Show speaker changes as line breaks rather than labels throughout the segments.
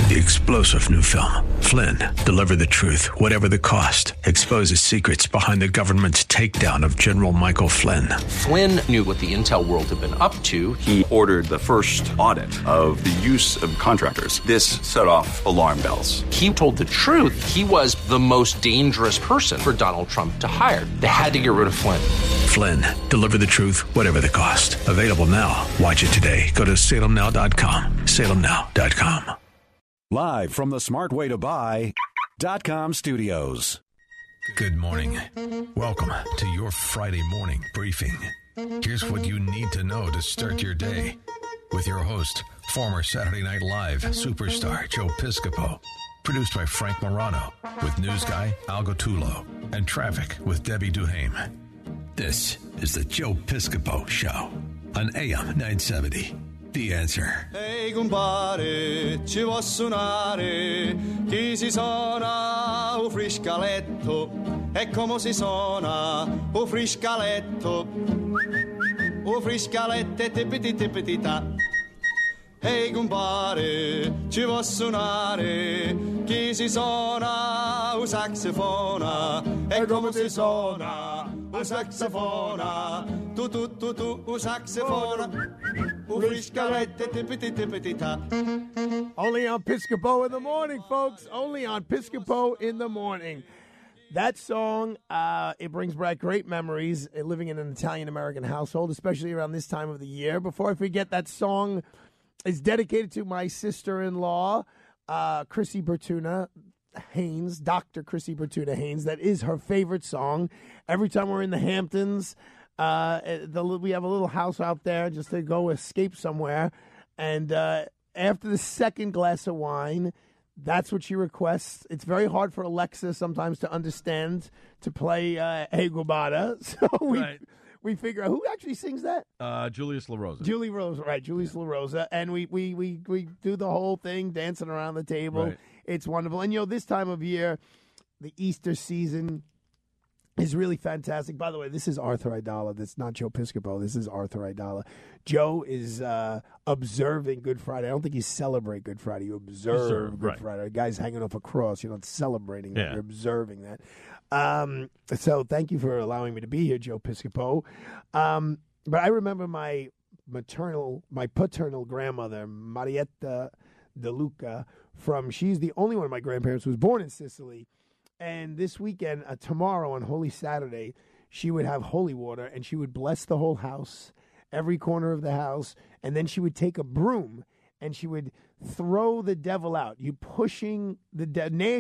The explosive new film, Flynn, deliver the truth, whatever the cost, exposes secrets behind the government's takedown of General Michael Flynn.
Flynn knew what the intel world had been up to.
He ordered the first audit of the use of contractors. This set off alarm bells.
He told the truth. He was the most dangerous person for Donald Trump to hire. They had to get rid of Flynn.
Flynn, deliver the truth, whatever the cost. Available now. Watch it today. Go to salemnow.com. salemnow.com.
Live from the smartwaytobuy.com studios.
Good morning. Welcome to your Friday morning briefing. Here's what you need to know to start your day with your host, former Saturday Night Live superstar Joe Piscopo. Produced by Frank Morano with news guy Al Gattullo and traffic with Debbie Duhame. This is the Joe Piscopo Show on AM 970. The Answer.
Ehi compare, ci vuoi suonare? Chi si suona un friscaletto? E come si suona un friscaletto? Un friscaletto e tippiti tippiti ta. Ehi compare, ci vuoi suonare? Chi si suona un saxofona? E come si suona un saxofona? Tu, un saxofona.
Only on Piscopo in the morning, folks. Only on Piscopo in the morning. That song, it brings back great memories living in an Italian-American household, especially around this time of the year. Before I forget, that song is dedicated to my sister-in-law, Chrissy Bertuna Haynes, Dr. Chrissy Bertuna Haynes. That is her favorite song. Every time we're in the Hamptons, we have a little house out there just to go escape somewhere. And after the second glass of wine, that's what she requests. It's very hard for Alexa sometimes to understand to play Hey Gubata. So we figure out who actually sings that?
Julius LaRosa.
Julius LaRosa. And we do the whole thing, dancing around the table.
Right.
It's wonderful. And, this time of year, the Easter season is really fantastic. By the way, this is Arthur Aidala. That's not Joe Piscopo. This is Arthur Aidala. Joe is observing Good Friday. I don't think you celebrate Good Friday. You observe Good Friday. The guy's hanging off a cross. You're not celebrating that. You're observing that. So thank you for allowing me to be here, Joe Piscopo. But I remember my paternal grandmother, Marietta De Luca, she's the only one of my grandparents who was born in Sicily. And this weekend, tomorrow on Holy Saturday, she would have holy water and she would bless the whole house, every corner of the house. And then she would take a broom and she would throw the devil out. You pushing the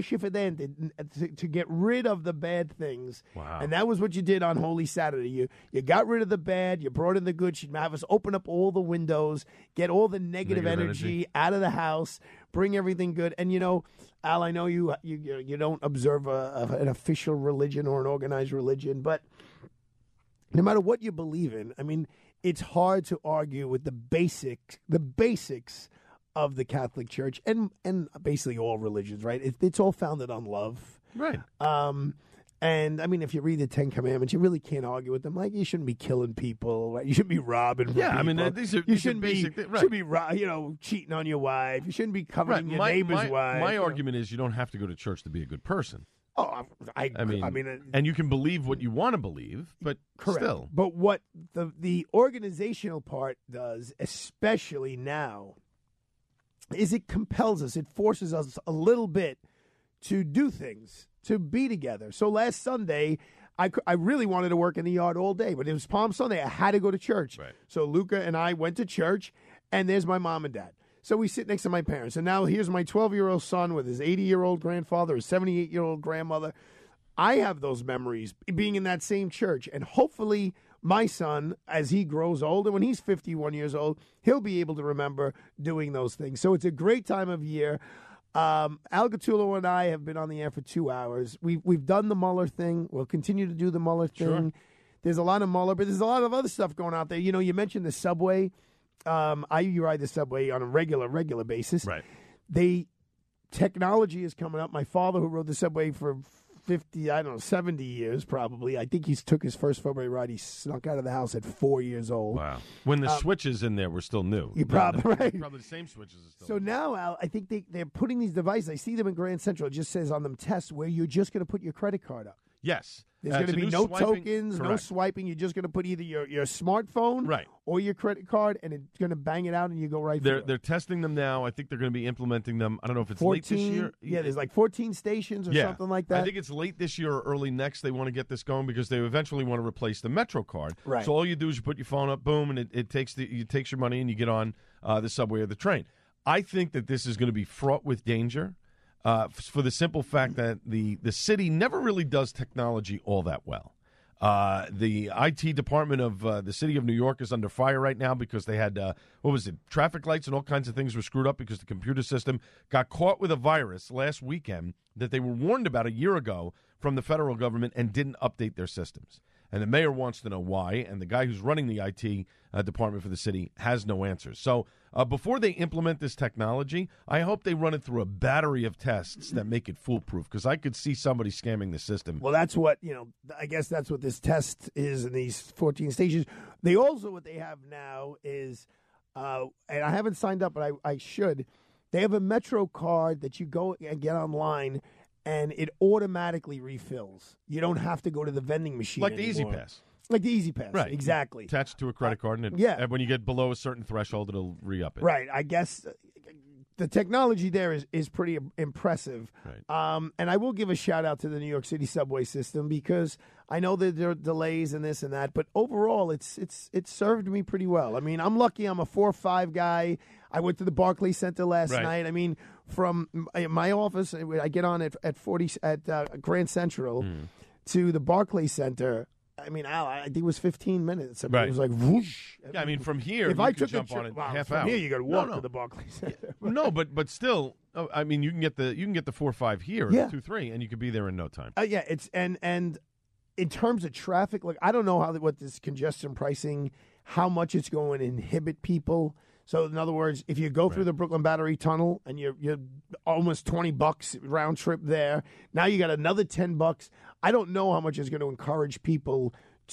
to get rid of the bad things.
Wow.
And that was what you did on Holy Saturday. You got rid of the bad, you brought in the good. She'd have us open up all the windows, get all the negative energy out of the house, bring everything good. And Al, I know you don't observe an official religion or an organized religion, but no matter what you believe in, I mean, it's hard to argue with the basics of the Catholic Church and basically all religions, right? It's all founded on love.
Right.
And, I mean, if you read the Ten Commandments, you really can't argue with them. Like, you shouldn't be killing people. Right? You shouldn't be robbing people.
I mean, these are
shouldn't
basic
be,
right.
should be cheating on your wife. You shouldn't be coveting your neighbor's wife.
My argument is you don't have to go to church to be a good person.
Oh, I mean,
and you can believe what you want to believe, but
correct.
Still.
But what the organizational part does, especially now, is it compels us, it forces us a little bit to do things, to be together. So last Sunday, I really wanted to work in the yard all day, but it was Palm Sunday. I had to go to church.
Right.
So Luca and I went to church, and there's my mom and dad. So we sit next to my parents. And now here's my 12-year-old son with his 80-year-old grandfather, his 78-year-old grandmother. I have those memories being in that same church. And hopefully my son, as he grows older, when he's 51 years old, he'll be able to remember doing those things. So it's a great time of year. Al Gattullo and I have been on the air for 2 hours. We've done the Mueller thing. We'll continue to do the Mueller thing.
Sure.
There's a lot of Mueller, but there's a lot of other stuff going out there. You mentioned the subway. You ride the subway on a regular basis.
Right.
Technology is coming up. My father, who rode the subway for 50, 70 years probably. I think he took his first February ride. He snuck out of the house at 4 years old.
Wow. When the switches in there were still new.
You're probably right.
Probably the same switches. Are still
So
new.
now, Al, I think they're putting these devices. I see them in Grand Central. It just says on them tests where you're just going to put your credit card up.
Yes.
There's going to
it's a
be
new
no
swiping-
tokens, no
correct.
swiping. You're just going to put either your smartphone
Right.
or your credit card, and it's going to bang it out, and you go right
They're
through it.
they're testing them now. I think they're going to be implementing them. I don't know if it's late this year.
Yeah, there's like 14 stations or something like that.
I think it's late this year or early next. They want to get this going because they eventually want to replace the Metro card.
Right.
So all you do is you put your phone up, boom, and it takes your money and you get on the subway or the train. I think that this is going to be fraught with danger for the simple fact that the city never really does technology all that well. The IT department of the city of New York is under fire right now because they had, traffic lights and all kinds of things were screwed up because the computer system got caught with a virus last weekend that they were warned about a year ago from the federal government and didn't update their systems. And the mayor wants to know why, and the guy who's running the IT department for the city has no answers. So before they implement this technology, I hope they run it through a battery of tests that make it foolproof, because I could see somebody scamming the system.
Well, that's what, I guess that's what this test is in these 14 stations. They also, what they have now is, and I haven't signed up, but I should, they have a Metro card that you go and get online, and it automatically refills. You don't have to go to the vending machine
Like the Easy
anymore.
Pass.
Like the Easy Pass,
Right.
exactly.
Attached to a credit card, and
yeah.
when you get below a certain threshold, it'll re-up it.
Right. I guess the technology there is pretty impressive.
Right.
And I will give a shout out to the New York City subway system, because I know that there are delays and this and that, but overall it's served me pretty well. I mean, I'm lucky I'm a 4-5 guy. I went to the Barclays Center last
Right.
night. I mean, from my office, I get on at Grand Central to the Barclays Center. I mean, Al, I think it was 15 minutes. I mean,
Right.
It was like whoosh.
Yeah, I mean, from here,
if
you
I
could
took
jump
a
on it
wow,
half
from
hour.
here, you got to walk
No.
to the Barclays Center.
No, but still, I mean, you can get the 4-5 here,
Yeah.
the 2-3, and you could be there in no time.
Yeah, it's and in terms of traffic, like I don't know what this congestion pricing, how much it's going to inhibit people. So in other words, if you go through the Brooklyn Battery Tunnel and you're almost $20 round trip there, now you got another $10. I don't know how much is going to encourage people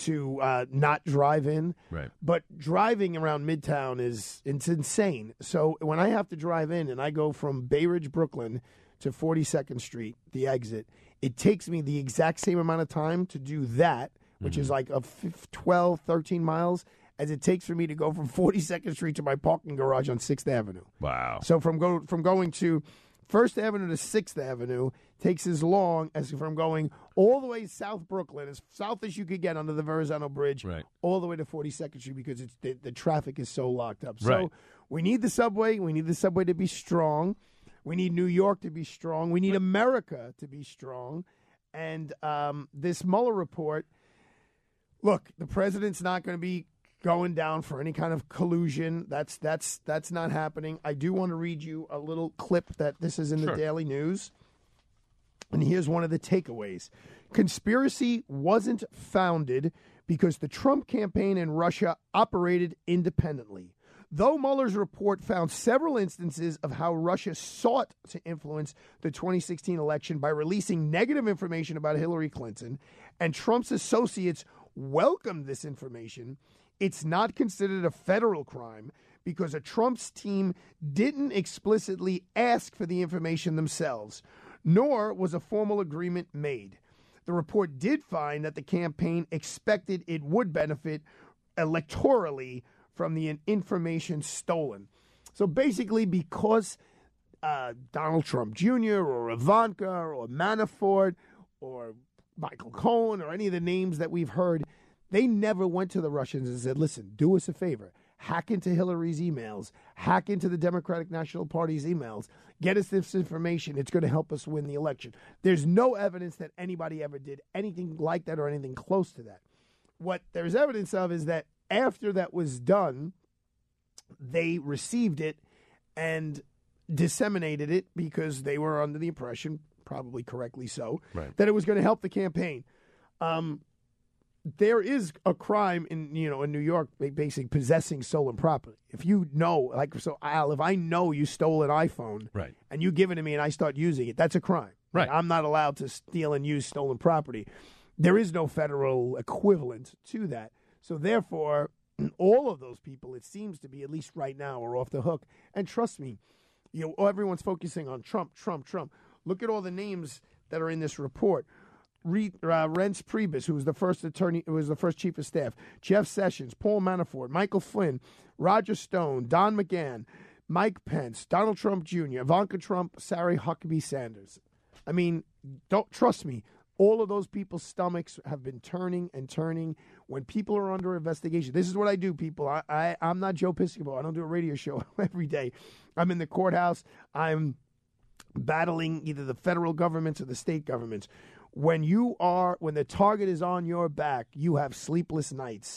to not drive in.
Right.
But driving around Midtown it's insane. So when I have to drive in and I go from Bay Ridge, Brooklyn to 42nd Street, the exit, it takes me the exact same amount of time to do that, which is like 12, 13 miles, as it takes for me to go from 42nd Street to my parking garage on 6th Avenue.
Wow.
So from going to 1st Avenue to 6th Avenue takes as long as from going all the way South Brooklyn, as south as you could get under the Verrazano Bridge,
Right.
all the way to 42nd Street, because it's the traffic is so locked up. So
Right.
we need the subway. We need the subway to be strong. We need New York to be strong. We need America to be strong. And this Mueller report, look, the president's not going to be going down for any kind of collusion. That's not happening. I do want to read you a little clip that this is in the
Sure.
Daily News. And here's one of the takeaways. Conspiracy wasn't founded because the Trump campaign and Russia operated independently. Though Mueller's report found several instances of how Russia sought to influence the 2016 election by releasing negative information about Hillary Clinton, and Trump's associates welcomed this information, it's not considered a federal crime because Trump's team didn't explicitly ask for the information themselves, nor was a formal agreement made. The report did find that the campaign expected it would benefit electorally from the information stolen. So basically, because Donald Trump Jr. or Ivanka or Manafort or Michael Cohen or any of the names that we've heard, they never went to the Russians and said, listen, do us a favor. Hack into Hillary's emails. Hack into the Democratic National Party's emails. Get us this information. It's going to help us win the election. There's no evidence that anybody ever did anything like that or anything close to that. What there's evidence of is that after that was done, they received it and disseminated it because they were under the impression, probably correctly so,
Right.
that it was going to help the campaign. There is a crime in New York, basically possessing stolen property. If you know, like, so Al, if I know you stole an iPhone,
Right.
and you give it to me and I start using it, that's a crime.
Right.
I'm not allowed to steal and use stolen property. There is no federal equivalent to that. So therefore, all of those people, it seems to be, at least right now, are off the hook. And trust me, everyone's focusing on Trump. Look at all the names that are in this report. Reince Priebus, who was the first attorney, who was the first chief of staff, Jeff Sessions, Paul Manafort, Michael Flynn, Roger Stone, Don McGahn, Mike Pence, Donald Trump Jr., Ivanka Trump, Sarah Huckabee Sanders. I mean, don't trust me. All of those people's stomachs have been turning and turning when people are under investigation. This is what I do, people. I'm not Joe Piscopo. I don't do a radio show every day. I'm in the courthouse. I'm battling either the federal governments or the state governments. When the target is on your back, you have sleepless nights.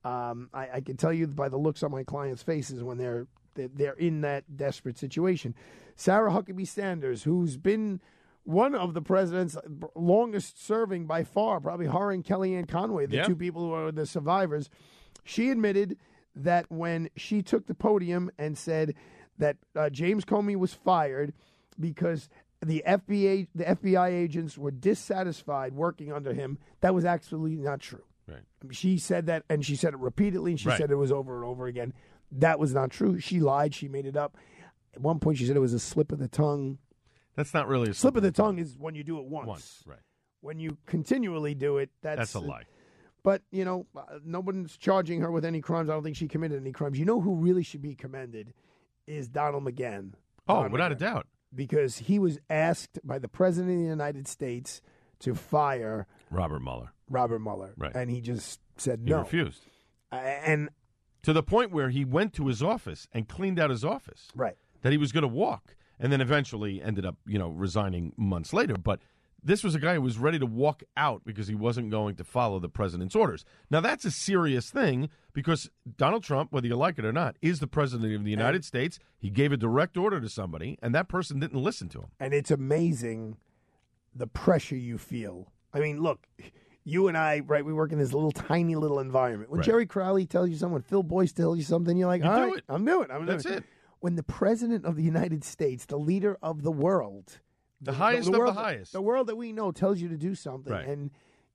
I can tell you by the looks on my clients' faces when they're in that desperate situation. Sarah Huckabee Sanders, who's been one of the president's longest serving by far, probably her and Kellyanne Conway, the two people who are the survivors, she admitted that when she took the podium and said that James Comey was fired because the FBI agents were dissatisfied working under him, that was absolutely not true.
Right.
She said that, and she said it repeatedly, and she said it was over and over again. That was not true. She lied. She made it up. At one point, she said it was a slip of the tongue.
That's not really a
slip of the tongue. Is when you do it once.
Right.
When you continually do it, that's
a lie.
But, no one's charging her with any crimes. I don't think she committed any crimes. You know who really should be commended is Donald McGahn.
Without a doubt.
Because he was asked by the President of the United States to fire
Robert Mueller.
Right. And he just said no.
He refused.
And
to the point where he went to his office and cleaned out his office.
Right.
That he was going to walk. And then eventually ended up, resigning months later. But this was a guy who was ready to walk out because he wasn't going to follow the president's orders. Now, that's a serious thing because Donald Trump, whether you like it or not, is the president of the United States. He gave a direct order to somebody, and that person didn't listen to him.
And it's amazing the pressure you feel. I mean, look, you and I, right, we work in this tiny little environment. When Jerry Crowley tells you something, when Phil Boyce tells you something, you're like, all right, I'm doing it.
That's it.
When the president of the United States, the leader of the world,
the highest of the highest,
the world that we know, tells you to do something, and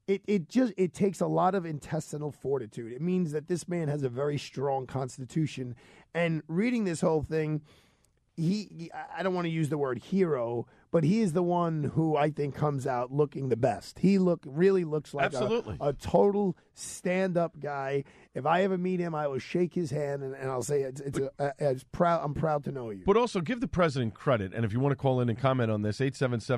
it takes a lot of intestinal fortitude. It means that this man has a very strong constitution. And reading this whole thing, I don't want to use the word hero, but he is the one who I think comes out looking the best. He really looks like a total stand-up guy. If I ever meet him, I will shake his hand and I'll say I'm proud to know you.
But also give the president credit, and if you want to call in and comment on this,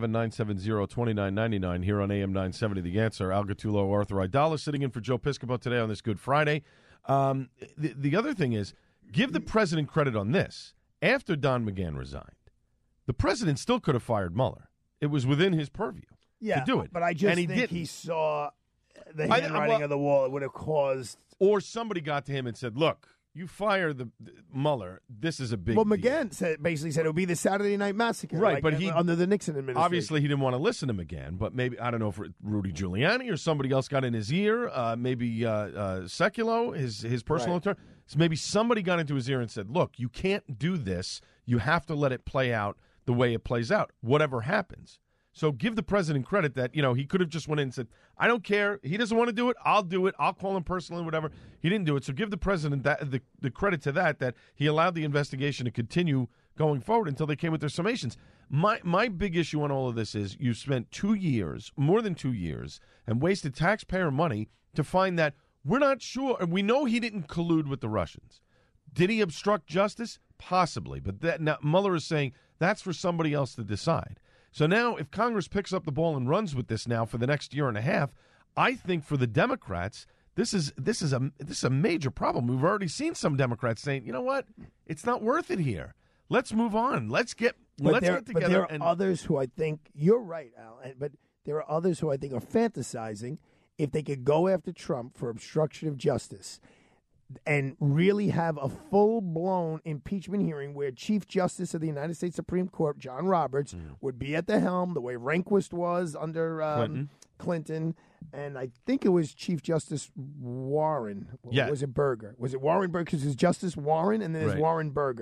877-970-2999 here on AM 970 The Answer. Al Gattullo, Arthur Aidala sitting in for Joe Piscopo today on this Good Friday. The other thing is, give the president credit on this. After Don McGahn resigned, the president still could have fired Mueller. It was within his purview to do it.
But I just think he saw the handwriting of the wall. It would have caused...
Or somebody got to him and said, look, you fire the Mueller. This is a big deal.
McGahn basically said it would be the Saturday Night Massacre.
Right, but he...
Under the Nixon administration.
Obviously, he didn't want to listen to McGahn, but maybe, I don't know if Rudy Giuliani or somebody else got in his ear, maybe Sekulow, his personal attorney. So maybe somebody got into his ear and said, look, you can't do this. You have to let it play out the way it plays out, whatever happens. So give the president credit that, he could have just went in and said, I don't care. He doesn't want to do it. I'll do it. I'll call him personally, whatever. He didn't do it. So give the president the credit to that he allowed the investigation to continue going forward until they came with their summations. My big issue on all of this is you spent 2 years, more than 2 years, and wasted taxpayer money to find that we're not sure. We know he didn't collude with the Russians. Did he obstruct justice? Possibly. But now Mueller is saying that's for somebody else to decide. So now if Congress picks up the ball and runs with this now for the next year and a half, I think for the Democrats, this is a major problem. We've already seen some Democrats saying, you know what? It's not worth it here. Let's move on. Let's get together.
But there are others who I think, you're right, Al, but there are others who I think are fantasizing if they could go after Trump for obstruction of justice and really have a full-blown impeachment hearing where Chief Justice of the United States Supreme Court, John Roberts, would be at the helm, the way Rehnquist was under Clinton. And I think it was Chief Justice Warren.
Yeah.
Was it Berger? Was it Warren Berger? Because there's Justice Warren and then there's Warren Berger.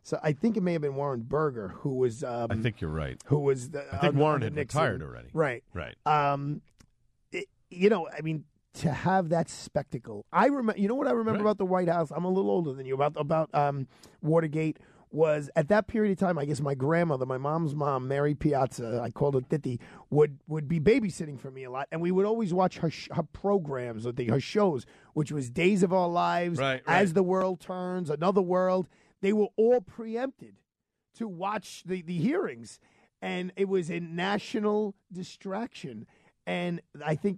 So I think it may have been Warren Berger who was.
I think you're right.
Who was?
I think Warren had
Nixon.
retired already.
Right.
Right.
To have that spectacle, I remember. You know what I remember about the White House? I'm a little older than you. About Watergate was at that period of time. I guess my grandmother, my mom's mom, Mary Piazza, I called her Titi, would be babysitting for me a lot, and we would always watch her programs or her shows, which was Days of Our Lives, As the World Turns, Another World. They were all preempted to watch the hearings, and it was a national distraction. And I think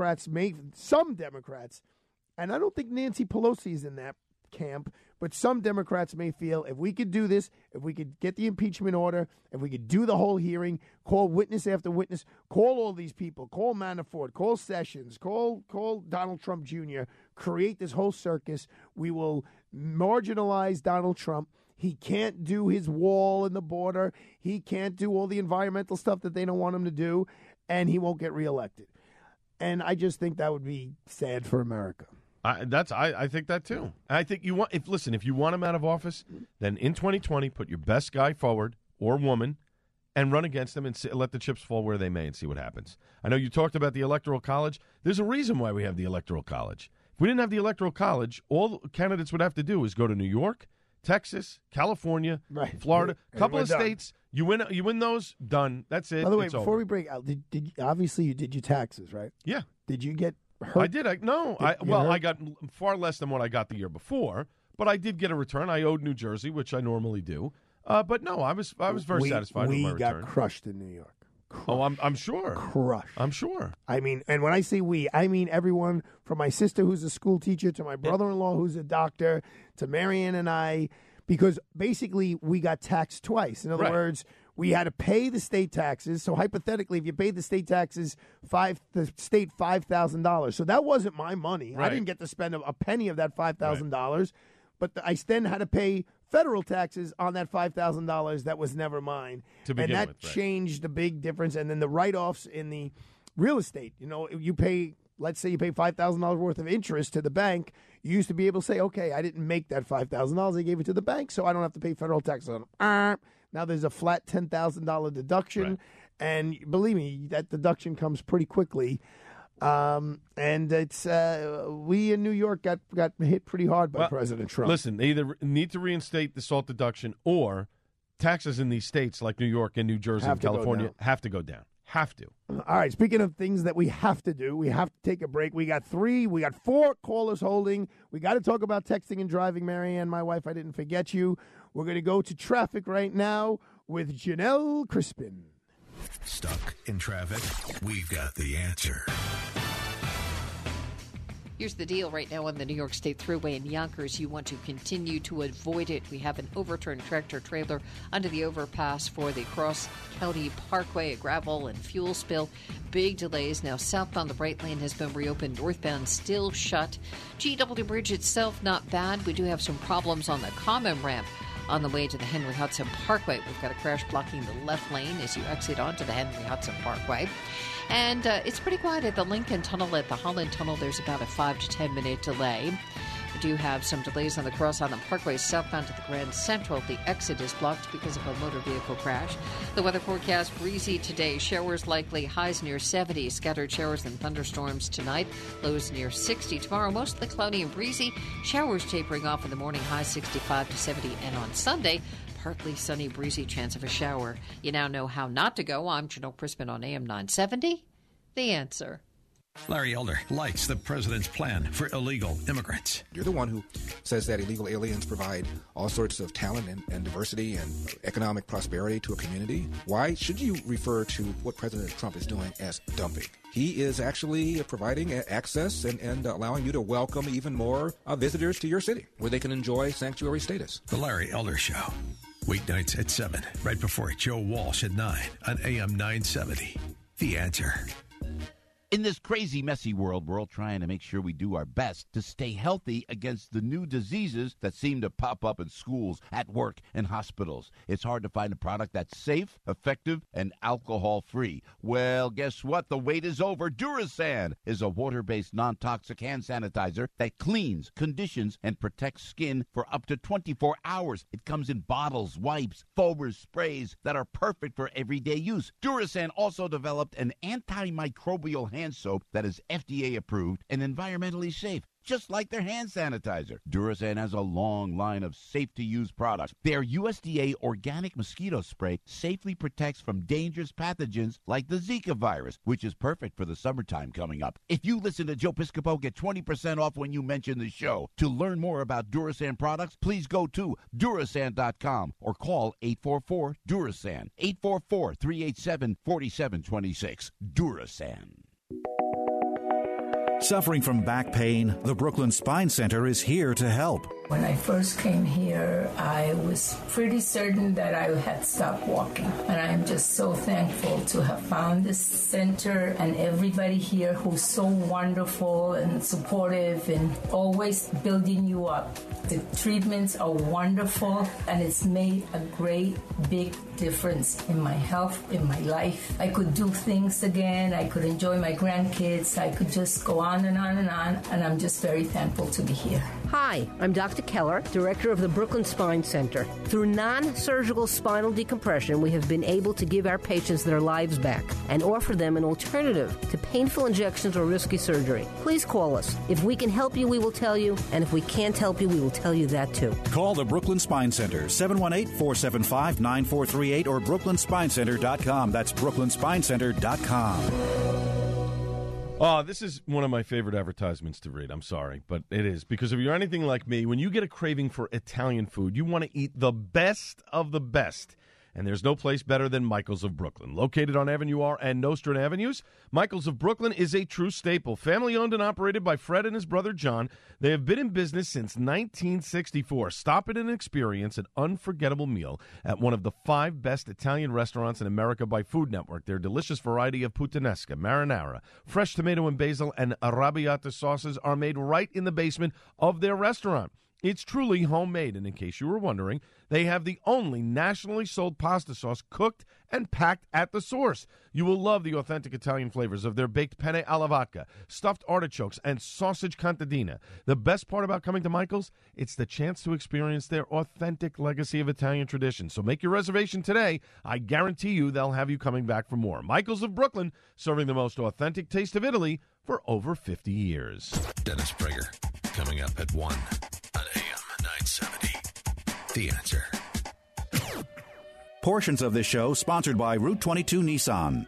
some Democrats, and I don't think Nancy Pelosi is in that camp, but some Democrats may feel if we could do this, if we could get the impeachment order, if we could do the whole hearing, call witness after witness, call all these people, call Manafort, call Sessions, call Donald Trump Jr., create this whole circus, we will marginalize Donald Trump. He can't do his wall in the border. He can't do all the environmental stuff that they don't want him to do, and he won't get reelected. And I just think that would be sad for America.
I think that too. I think if you want him out of office, then in 2020 put your best guy forward or woman and run against them and let the chips fall where they may and see what happens. I know you talked about the Electoral College. There's a reason why we have the Electoral College. If we didn't have the Electoral College, all candidates would have to do is go to New York, Texas, California, Florida, a couple of states. You win those, done. That's it.
By the way,
it's
before
over.
we break out, obviously you did your taxes, right?
Yeah.
Did you get hurt?
I did. I got far less than what I got the year before, but I did get a return. I owed New Jersey, which I normally do. But no, I was very satisfied with my return.
We got crushed in New York. Crushed.
Oh, I'm sure.
Crushed.
I'm sure.
I mean, and when I say we, I mean everyone from my sister who's a school teacher to my brother-in-law who's a doctor to Marianne and I, because basically we got taxed twice. In other words, we had to pay the state taxes. So hypothetically, if you paid the state taxes, the state $5,000. So that wasn't my money. I didn't get to spend a penny of that $5,000. But I then had to pay federal taxes on that $5,000 that was never mine. And that changed the big difference. And then the write-offs in the real estate. You know, you pay, let's say you pay $5,000 worth of interest to the bank. You used to be able to say, okay, I didn't make that $5,000. I gave it to the bank, so I don't have to pay federal taxes on it. Now there's a flat $10,000 deduction. And believe me, that deduction comes pretty quickly. And it's we in New York got hit pretty hard by President Trump.
Listen, they either need to reinstate the SALT deduction or taxes in these states like New York and New Jersey and California have to go down. Have to.
All right, speaking of things that we have to do, we have to take a break. We got 4 callers holding. We got to talk about texting and driving. Marianne, my wife, I didn't forget you. We're going to go to traffic right now with Janelle Crispin.
Stuck in traffic? We've got the answer.
Here's the deal right now on the New York State Thruway in Yonkers. You want to continue to avoid it. We have an overturned tractor-trailer under the overpass for the Cross County Parkway, a gravel and fuel spill. Big delays. Now southbound, the right lane has been reopened. Northbound still shut. GW Bridge itself, not bad. We do have some problems on the common ramp on the way to the Henry Hudson Parkway. We've got a crash blocking the left lane as you exit onto the Henry Hudson Parkway. And it's pretty quiet at the Lincoln Tunnel. At the Holland Tunnel, there's about a 5 to 10 minute delay. We do have some delays on the Cross Island Parkway southbound to the Grand Central. The exit is blocked because of a motor vehicle crash. The weather forecast, breezy today. Showers likely, highs near 70. Scattered showers and thunderstorms tonight. Lows near 60. Tomorrow, mostly cloudy and breezy. Showers tapering off in the morning, highs 65 to 70. And on Sunday, partly sunny, breezy, chance of a shower. You now know how not to go. I'm Janelle Crispin on AM 970. The Answer.
Larry Elder likes the president's plan for illegal immigrants.
You're the one who says that illegal aliens provide all sorts of talent and diversity and economic prosperity to a community. Why should you refer to what President Trump is doing as dumping? He is actually providing access and allowing you to welcome even more visitors to your city where they can enjoy sanctuary status.
The Larry Elder Show. Weeknights at 7, right before Joe Walsh at 9 on AM 970. The Answer.
In this crazy, messy world, we're all trying to make sure we do our best to stay healthy against the new diseases that seem to pop up in schools, at work, and hospitals. It's hard to find a product that's safe, effective, and alcohol-free. Well, guess what? The wait is over. Durasan is a water-based, non-toxic hand sanitizer that cleans, conditions, and protects skin for up to 24 hours. It comes in bottles, wipes, foamers, sprays that are perfect for everyday use. Durasan also developed an antimicrobial hand soap that is FDA approved and environmentally safe, just like their hand sanitizer. Durasan has a long line of safe-to-use products. Their USDA organic mosquito spray safely protects from dangerous pathogens like the Zika virus, which is perfect for the summertime coming up. If you listen to Joe Piscopo, get 20% off when you mention the show. To learn more about Durasan products, please go to Durasan.com or call 844-DURASAN, 844-387-4726. Durasan.
Suffering from back pain, the Brooklyn Spine Center is here to help.
When I first came here, I was pretty certain that I had stopped walking. And I am just so thankful to have found this center and everybody here who's so wonderful and supportive and always building you up. The treatments are wonderful, and it's made a great, big difference in my health, in my life. I could do things again. I could enjoy my grandkids. I could just go on and on and on, and I'm just very thankful to be here.
Hi, I'm Dr. Keller, director of the Brooklyn Spine Center. Through non-surgical spinal decompression, we have been able to give our patients their lives back and offer them an alternative to painful injections or risky surgery. Please call us. If we can help you, we will tell you, and if we can't help you, we will tell you that too.
Call the Brooklyn Spine Center, 718-475-9438 or brooklynspinecenter.com. That's brooklynspinecenter.com.
Oh, this is one of my favorite advertisements to read. I'm sorry, but it is. Because if you're anything like me, when you get a craving for Italian food, you want to eat the best of the best. And there's no place better than Michael's of Brooklyn. Located on Avenue R and Nostrand Avenues, Michael's of Brooklyn is a true staple. Family-owned and operated by Fred and his brother John, they have been in business since 1964. Stop in and experience an unforgettable meal at one of the 5 best Italian restaurants in America by Food Network. Their delicious variety of puttanesca, marinara, fresh tomato and basil, and arrabbiata sauces are made right in the basement of their restaurant. It's truly homemade, and in case you were wondering, they have the only nationally sold pasta sauce cooked and packed at the source. You will love the authentic Italian flavors of their baked penne alla vodka, stuffed artichokes, and sausage contadina. The best part about coming to Michael's, it's the chance to experience their authentic legacy of Italian tradition. So make your reservation today. I guarantee you they'll have you coming back for more. Michael's of Brooklyn, serving the most authentic taste of Italy for over 50 years.
Dennis Prager, coming up at 1 on AM 970. The Answer.
Portions of this show sponsored by Route 22 Nissan.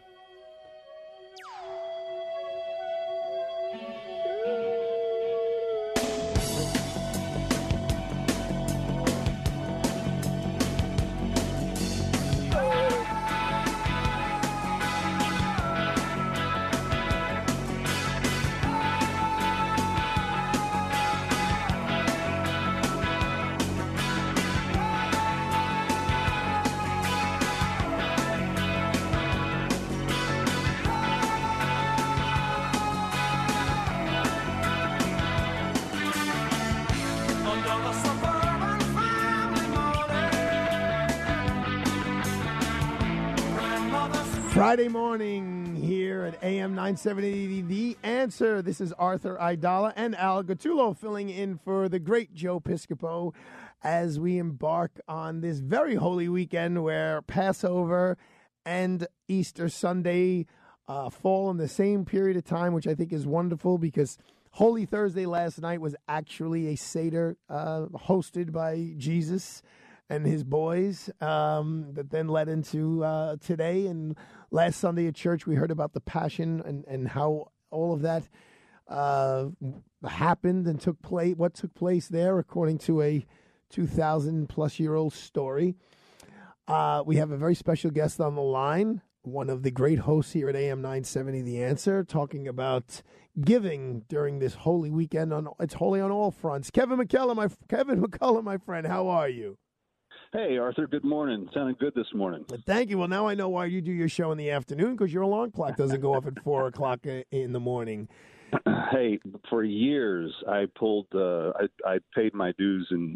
Friday morning here at AM 970, The Answer. This is Arthur Aidala and Al Gattullo filling in for the great Joe Piscopo as we embark on this very holy weekend where Passover and Easter Sunday fall in the same period of time, which I think is wonderful because Holy Thursday last night was actually a Seder hosted by Jesus and his boys that then led into today. And last Sunday at church, we heard about the Passion and how all of that happened and took place, what took place there, according to a 2,000-plus-year-old story. We have a very special guest on the line, one of the great hosts here at AM 970, The Answer, talking about giving during this holy weekend. It's holy on all fronts. Kevin McCullough, my friend, how are you?
Hey, Arthur, good morning. Sounding good this morning.
Thank you. Well, now I know why you do your show in the afternoon, because your alarm clock doesn't go off at 4 o'clock in the morning.
Hey, for years I pulled, I paid my dues and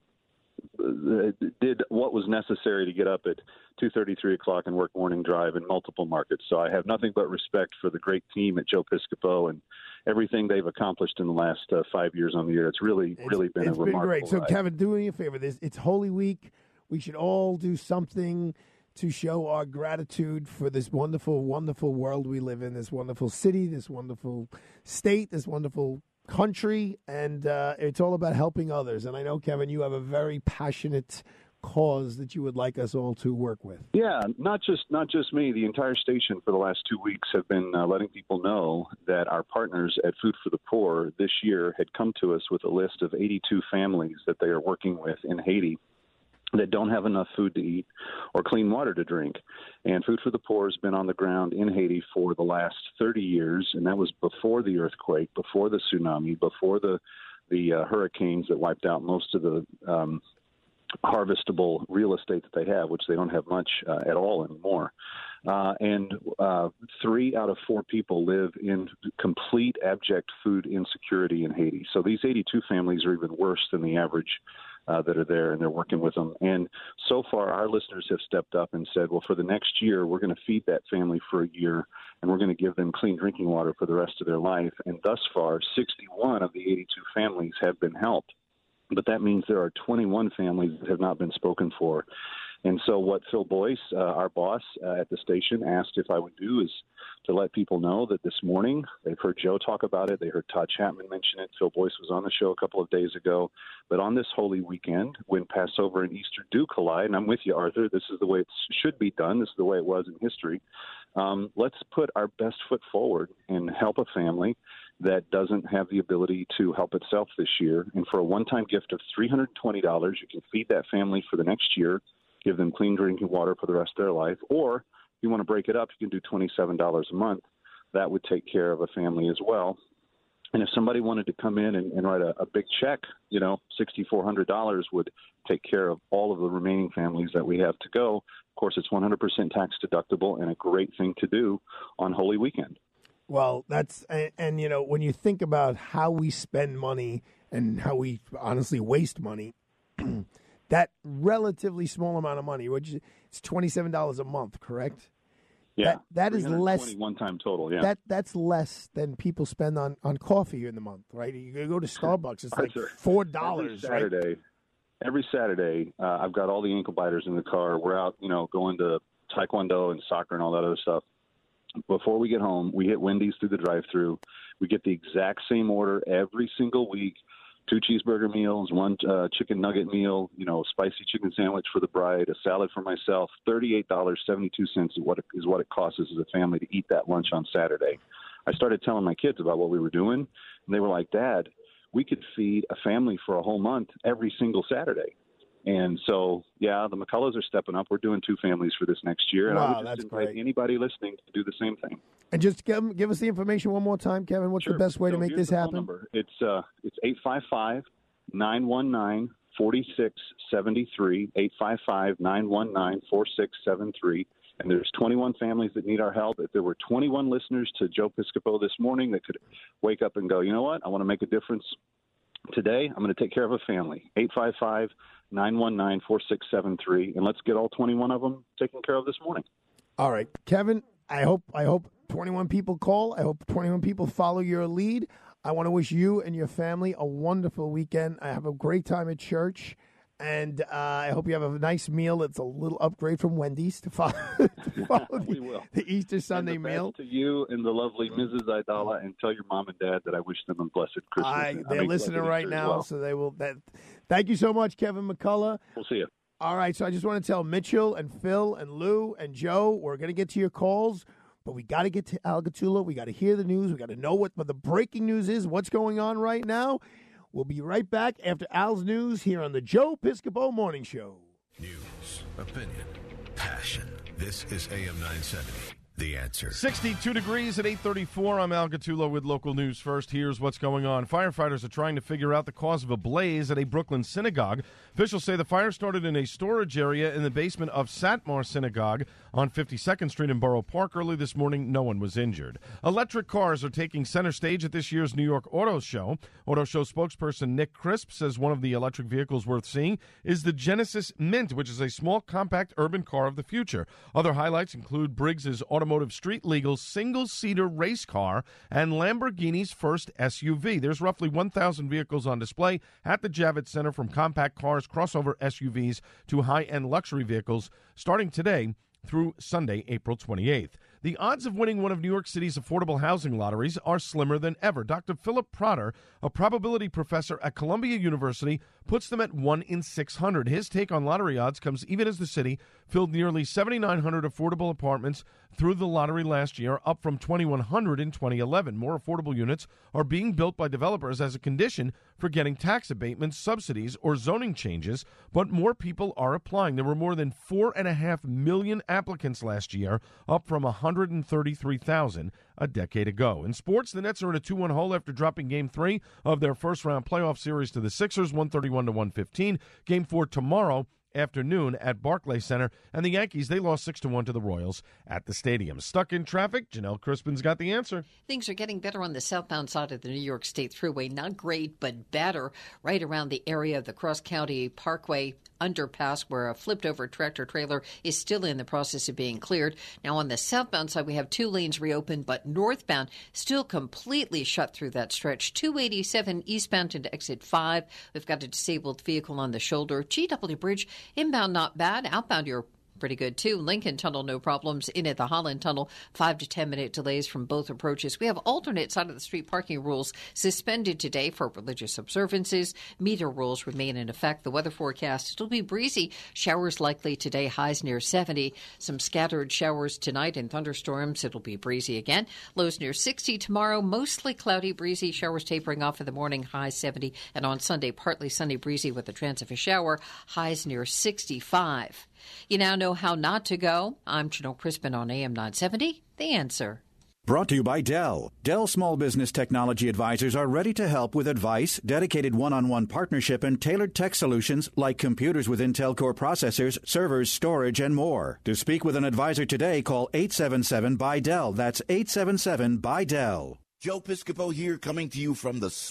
did what was necessary to get up at 2:30, 3 o'clock and work morning drive in multiple markets. So I have nothing but respect for the great team at Joe Piscopo and everything they've accomplished in the last 5 years on the air. It's really been a remarkable
great. So,
ride.
Kevin, do me a favor. It's Holy Week. We should all do something to show our gratitude for this wonderful, wonderful world we live in, this wonderful city, this wonderful state, this wonderful country, and it's all about helping others. And I know, Kevin, you have a very passionate cause that you would like us all to work with.
Yeah, not just me. The entire station for the last 2 weeks have been letting people know that our partners at Food for the Poor this year had come to us with a list of 82 families that they are working with in Haiti that don't have enough food to eat or clean water to drink. And Food for the Poor has been on the ground in Haiti for the last 30 years, and that was before the earthquake, before the tsunami, before the hurricanes that wiped out most of the harvestable real estate that they have, which they don't have much at all anymore. And 3 out of 4 people live in complete abject food insecurity in Haiti. So these 82 families are even worse than the average that are there, and they're working with them. And so far, our listeners have stepped up and said, well, for the next year, we're going to feed that family for a year, and we're going to give them clean drinking water for the rest of their life. And thus far, 61 of the 82 families have been helped. But that means there are 21 families that have not been spoken for. And so what Phil Boyce, our boss at the station, asked if I would do is to let people know that this morning they've heard Joe talk about it. They heard Todd Chapman mention it. Phil Boyce was on the show a couple of days ago. But on this Holy Weekend, when Passover and Easter do collide, and I'm with you, Arthur, this is the way it should be done. This is the way it was in history. Let's put our best foot forward and help a family that doesn't have the ability to help itself this year. And for a one-time gift of $320, you can feed that family for the next year, give them clean drinking water for the rest of their life. Or if you want to break it up, you can do $27 a month. That would take care of a family as well. And if somebody wanted to come in and write a big check, $6,400 would take care of all of the remaining families that we have to go. Of course, it's 100% tax deductible and a great thing to do on Holy Weekend.
Well, that's and when you think about how we spend money and how we honestly waste money, that relatively small amount of money, which is $27 a month, correct?
Yeah,
that is less
one-time total. Yeah,
that's less than people spend on coffee in the month, right? You go to Starbucks, it's like $4.
Every Saturday, I've got all the ankle biters in the car. We're out, going to Taekwondo and soccer and all that other stuff. Before we get home, we hit Wendy's through the drive-thru. We get the exact same order every single week: 2 cheeseburger meals, 1 chicken nugget meal, spicy chicken sandwich for the bride, a salad for myself. $38.72 is what it costs us as a family to eat that lunch on Saturday. I started telling my kids about what we were doing, and they were like, "Dad, we could feed a family for a whole month every single Saturday." And so, yeah, the McCulloughs are stepping up. We're doing 2 families for this next year. And
wow,
I would
that's
invite
great.
Anybody listening to do the same thing.
And just give us the information one more time, Kevin. What's the best way to make this happen?
Number. It's 855-919-4673, 855-919-4673. And there's 21 families that need our help. If there were 21 listeners to Joe Piscopo this morning that could wake up and go, you know what, I want to make a difference today, I'm going to take care of a family. 855-919-4673, and let's get all 21 of them taken care of this morning.
All right, Kevin, I hope 21 people call. I hope 21 people follow your lead. I want to wish you and your family a wonderful weekend. I have a great time at church, and I hope you have a nice meal. It's a little upgrade from Wendy's to follow, the Easter Sunday meal.
To you and the lovely Mrs. Idala, and tell your mom and dad that I wish them a blessed Christmas.
They're listening right now, so they will. Thank you so much, Kevin McCullough.
We'll see you.
All right, so I just want to tell Mitchell and Phil and Lou and Joe, we're going to get to your calls, but we got to get to Al Gattullo. We got to hear the news. We got to know what the breaking news is, what's going on right now. We'll be right back after Al's news here on the Joe Piscopo Morning Show.
News, opinion, passion. This is AM 970, The Answer.
62 degrees at 8:34. I'm Al Gattulo with local news first. Here's what's going on. Firefighters are trying to figure out the cause of a blaze at a Brooklyn synagogue. Officials say the fire started in a storage area in the basement of Satmar Synagogue on 52nd Street in Borough Park. Early this morning, no one was injured. Electric cars are taking center stage at this year's New York Auto Show. Auto Show spokesperson Nick Crisp says one of the electric vehicles worth seeing is the Genesis Mint, which is a small, compact urban car of the future. Other highlights include Briggs's automotive street-legal single-seater race car and Lamborghini's first SUV. There's roughly 1,000 vehicles on display at the Javits Center, from compact cars, crossover SUVs to high-end luxury vehicles, starting today through Sunday, April 28th. The odds of winning one of New York City's affordable housing lotteries are slimmer than ever. Dr. Philip Prater, a probability professor at Columbia University, puts them at 1 in 600. His take on lottery odds comes even as the city filled nearly 7,900 affordable apartments through the lottery last year, up from 2,100 in 2011. More affordable units are being built by developers as a condition for getting tax abatements, subsidies, or zoning changes, but more people are applying. There were more than 4.5 million applicants last year, up from 133,000 a decade ago. In sports, the Nets are in a 2-1 hole after dropping Game 3 of their first-round playoff series to the Sixers, 131-115. Game 4 tomorrow afternoon at Barclays Center, and the Yankees, they lost 6-1 to the Royals at the stadium. Stuck in traffic? Janelle Crispin's got the answer.
Things are getting better on the southbound side of the New York State Thruway. Not great, but better right around the area of the Cross County Parkway underpass, where a flipped-over tractor-trailer is still in the process of being cleared. Now, on the southbound side, we have 2 lanes reopened, but northbound still completely shut through that stretch. 287 eastbound into exit 5. We've got a disabled vehicle on the shoulder. GW Bridge, inbound not bad. Outbound, you're pretty good, too. Lincoln Tunnel, no problems. In at the Holland Tunnel, 5 to 10 minute delays from both approaches. We have alternate side of the street parking rules suspended today for religious observances. Meter rules remain in effect. The weather forecast, it'll be breezy. Showers likely today, highs near 70. Some scattered showers tonight and thunderstorms. It'll be breezy again. Lows near 60 tomorrow. Mostly cloudy, breezy. Showers tapering off in the morning, highs 70. And on Sunday, partly sunny, breezy with a chance of a shower. Highs near 65. You now know how not to go. I'm Janelle Crispin on AM 970. The Answer.
Brought to you by Dell. Dell Small Business Technology Advisors are ready to help with advice, dedicated one-on-one partnership, and tailored tech solutions like computers with Intel Core processors, servers, storage, and more. To speak with an advisor today, call 877-BUY-DELL. That's 877-BUY-DELL.
Joe Piscopo here, coming to you from the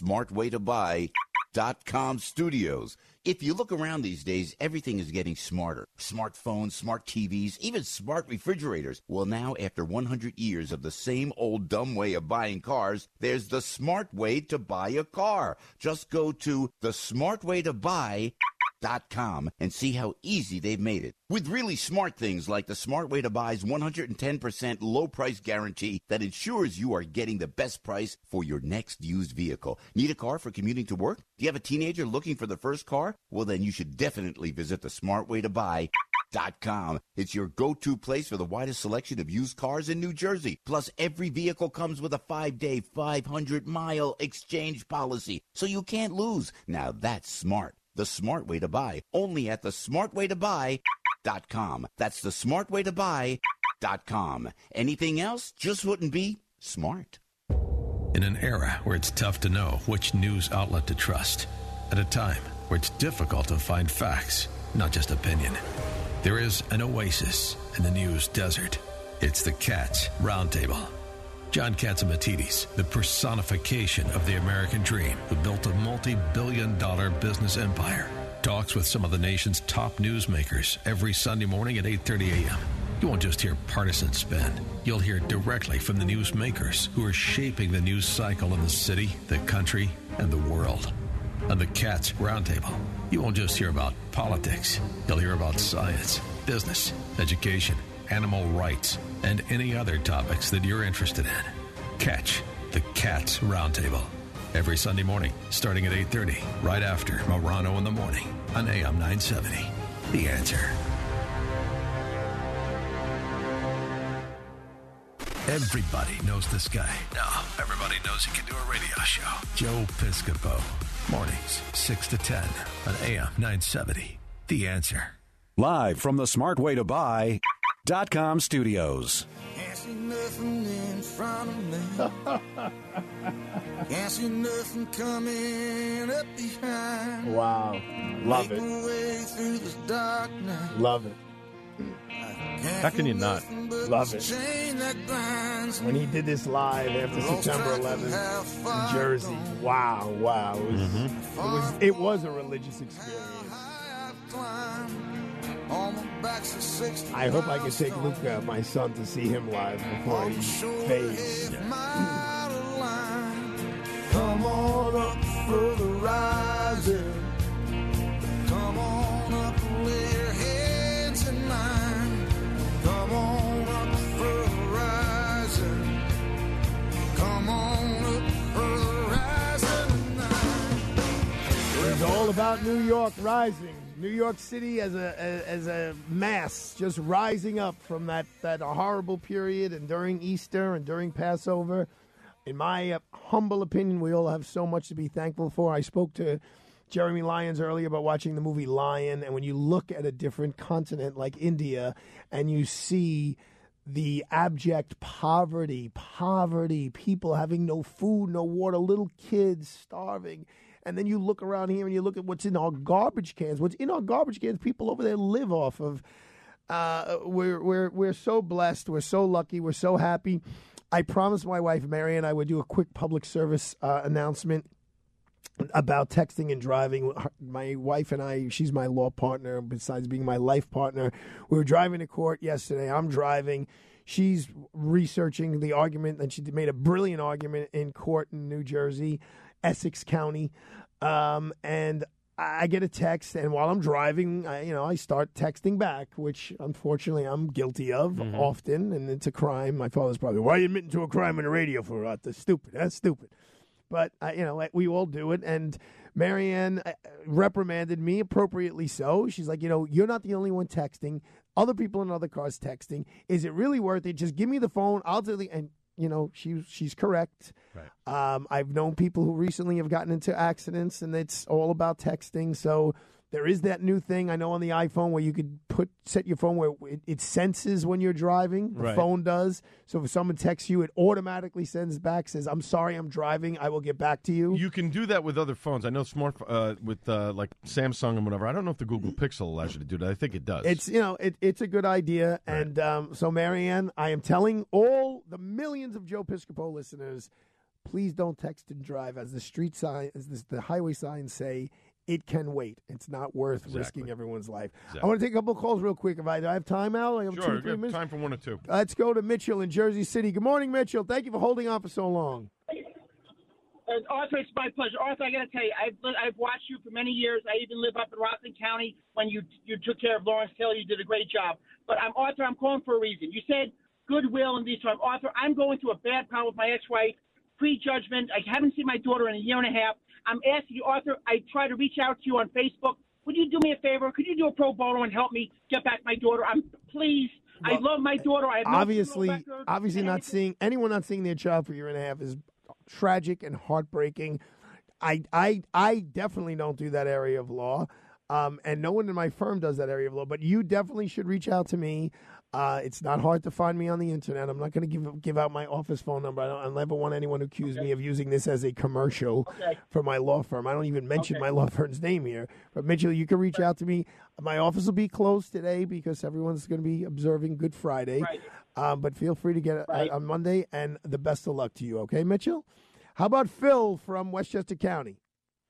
smartwaytobuy.com studios. If you look around these days, everything is getting smarter. Smartphones, smart TVs, even smart refrigerators. Well, now, after 100 years of the same old dumb way of buying cars, there's the smart way to buy a car. Just go to thesmartwaytobuy.com and see how easy they've made it. With really smart things like the Smart Way to Buy's 110% low price guarantee that ensures you are getting the best price for your next used vehicle. Need a car for commuting to work? Do you have a teenager looking for the first car? Well, then you should definitely visit the smartwaytobuy.com. It's your go-to place for the widest selection of used cars in New Jersey. Plus, every vehicle comes with a 5-day, 500-mile exchange policy, so you can't lose. Now that's smart. The Smart Way to Buy, only at the smartwaytobuy.com. That's the smartwaytobuy.com. Anything else just wouldn't be smart.
In an era where it's tough to know which news outlet to trust, at a time where it's difficult to find facts, not just opinion, there is an oasis in the news desert. It's the Cats Roundtable. John Catsimatidis, the personification of the American dream, who built a multi-billion-dollar business empire, talks with some of the nation's top newsmakers every Sunday morning at 8:30 a.m. You won't just hear partisan spin. You'll hear directly from the newsmakers who are shaping the news cycle in the city, the country, and the world. On the Cats Roundtable, you won't just hear about politics. You'll hear about science, business, education, animal rights, and any other topics that you're interested in. Catch the Cats Roundtable every Sunday morning, starting at 8:30, right after Morano in the Morning on AM 970. The Answer. Everybody knows this guy. Now, everybody knows he can do a radio show. Joe Piscopo. Mornings, 6 to 10 on AM 970. The Answer.
Live from the smartwaytobuy.com studios.
Passing nothing in front of me. Can't see nothing coming up behind.
Wow. Love
Make
it.
my way through this dark night.
Love it.
How can you not?
Love it. When he did this live after September 11th in Jersey, wow. It was a religious experience. I hope I can take Luca, my son, to see him live before he fades.
Come on up for the rising. Come on up and lay your hands in mine. Come on up for the rising. Come on up for the rising tonight.
It's all about New York rising. New York City as a mass just rising up from that horrible period, and during Easter and during Passover. In my humble opinion, we all have so much to be thankful for. I spoke to Jeremy Lyons earlier about watching the movie Lion, and when you look at a different continent like India and you see the abject poverty, people having no food, no water, little kids starving, and then you look around here and you look at what's in our garbage cans. What's in our garbage cans, people over there live off of. We're so blessed. We're so lucky. We're so happy. I promised my wife, Marianne, I would do a quick public service announcement about texting and driving. My wife and I, she's my law partner, besides being my life partner. We were driving to court yesterday. I'm driving. She's researching the argument, and she made a brilliant argument in court in New Jersey, Essex County. And I get a text, and while I'm driving, I start texting back, which unfortunately I'm guilty of often, and it's a crime. My father's probably, why are you admitting to a crime on the radio for? That's stupid. That's stupid. But, we all do it, and Marianne reprimanded me, appropriately so. She's like, you're not the only one texting. Other people in other cars texting. Is it really worth it? Just give me the phone. I'll do the... And, she's correct. Right. I've known people who recently have gotten into accidents, and it's all about texting. So there is that new thing I know on the iPhone where you could set your phone where it senses when you're driving. The phone does. So if someone texts you, it automatically sends back, says, I'm sorry, I'm driving. I will get back to you.
You can do that with other phones. I know with like Samsung and whatever. I don't know if the Google Pixel allows you to do that. I think it does.
It's it's a good idea. Right. And so, Marianne, I am telling all the millions of Joe Piscopo listeners, please don't text and drive. As the street sign, the highway signs say, it can wait. It's not worth risking everyone's life. Exactly. I want to take a couple of calls real quick. Do I have time, Al? I have 2 or 3 minutes.
Time for 1 or 2.
Let's go to Mitchell in Jersey City. Good morning, Mitchell. Thank you for holding on for so long.
Arthur, it's my pleasure. Arthur, I got to tell you, I've watched you for many years. I even live up in Rockland County. When you took care of Lawrence Taylor, you did a great job. But Arthur, I'm calling for a reason. You said goodwill and these times. Arthur, I'm going through a bad problem with my ex-wife. Prejudgment. I haven't seen my daughter in a year and a half. I'm asking you, Arthur, I try to reach out to you on Facebook. Would you do me a favor? Could you do a pro bono and help me get back my daughter? Please. Well, I love my daughter. I have
obviously not seeing their child for a year and a half is tragic and heartbreaking. I definitely don't do that area of law, and no one in my firm does that area of law. But you definitely should reach out to me. It's not hard to find me on the internet. I'm not going to give out my office phone number. I never want anyone to accuse me of using this as a commercial for my law firm. I don't even mention my law firm's name here. But Mitchell, you can reach out to me. My office will be closed today because everyone's going to be observing Good Friday. Right. But feel free to get it on Monday, and the best of luck to you. Okay, Mitchell? How about Phil from Westchester County?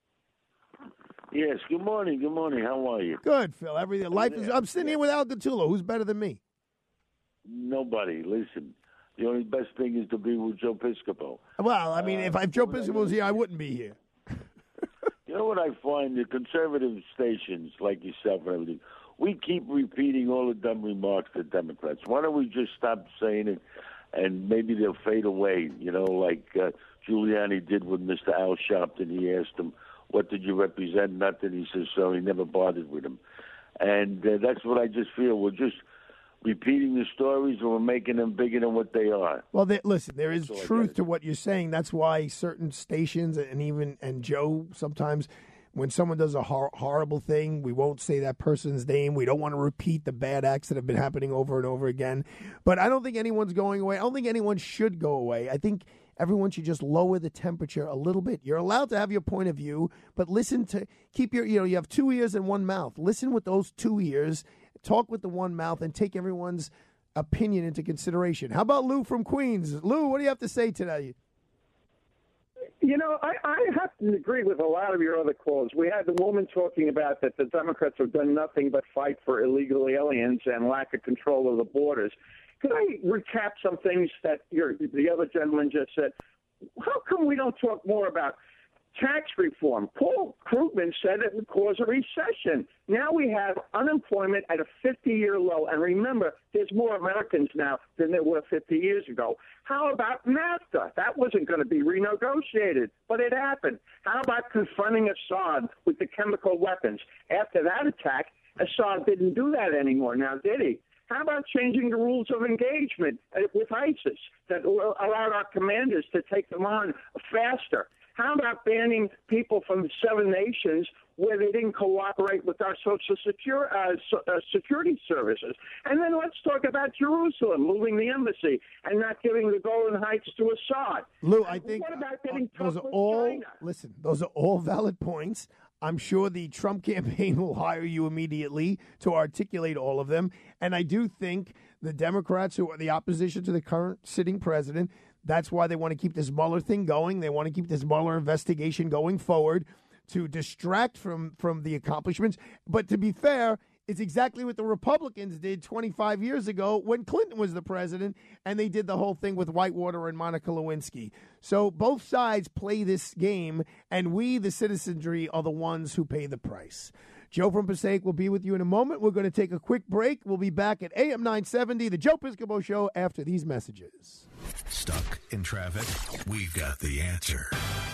Yes. Good morning. Good morning. How are you?
Good, Phil. Everything. Life is. I'm sitting here with Al Gattullo. Who's better than me?
Nobody. Listen, the only best thing is to be with Joe Piscopo.
Well, I mean, if Joe Piscopo was here, I wouldn't be here.
You know what I find? The conservative stations like yourself and everything, we keep repeating all the dumb remarks to Democrats. Why don't we just stop saying it, and maybe they'll fade away, like Giuliani did with Mr. Al Sharpton. He asked him, what did you represent? Nothing. He says, so he never bothered with him. And that's what I just feel. We're just repeating the stories, and we're making them bigger than what they are.
Well, listen, there is truth to what you're saying. That's why certain stations and Joe sometimes, when someone does a horrible thing, we won't say that person's name. We don't want to repeat the bad acts that have been happening over and over again. But I don't think anyone's going away. I don't think anyone should go away. I think everyone should just lower the temperature a little bit. You're allowed to have your point of view, but keep your, you have 2 ears and 1 mouth. Listen with those 2 ears, talk with the 1 mouth, and take everyone's opinion into consideration. How about Lou from Queens? Lou, what do you have to say today?
I have to agree with a lot of your other callers. We had the woman talking about that the Democrats have done nothing but fight for illegal aliens and lack of control of the borders. Could I recap some things that the other gentleman just said? How come we don't talk more about tax reform? Paul Krugman said it would cause a recession. Now we have unemployment at a 50-year low. And remember, there's more Americans now than there were 50 years ago. How about NAFTA? That wasn't going to be renegotiated, but it happened. How about confronting Assad with the chemical weapons? After that attack, Assad didn't do that anymore now, did he? How about changing the rules of engagement with ISIS that allowed our commanders to take them on faster? How about banning people from the 7 nations where they didn't cooperate with our Social Security services? And then let's talk about Jerusalem, moving the embassy and not giving the Golan Heights to Assad.
Lou, I think
what about getting
those
tough
are
with
all
China?
listen. Those are all valid points. I'm sure the Trump campaign will hire you immediately to articulate all of them. And I do think the Democrats, who are the opposition to the current sitting president, that's why they want to keep this Mueller thing going. They want to keep this Mueller investigation going forward to distract from the accomplishments. But to be fair, it's exactly what the Republicans did 25 years ago when Clinton was the president, and they did the whole thing with Whitewater and Monica Lewinsky. So both sides play this game, and we, the citizenry, are the ones who pay the price. Joe from Passaic will be with you in a moment. We're going to take a quick break. We'll be back at AM 970, the Joe Piscopo Show, after these messages.
Stuck in traffic? We've got the answer.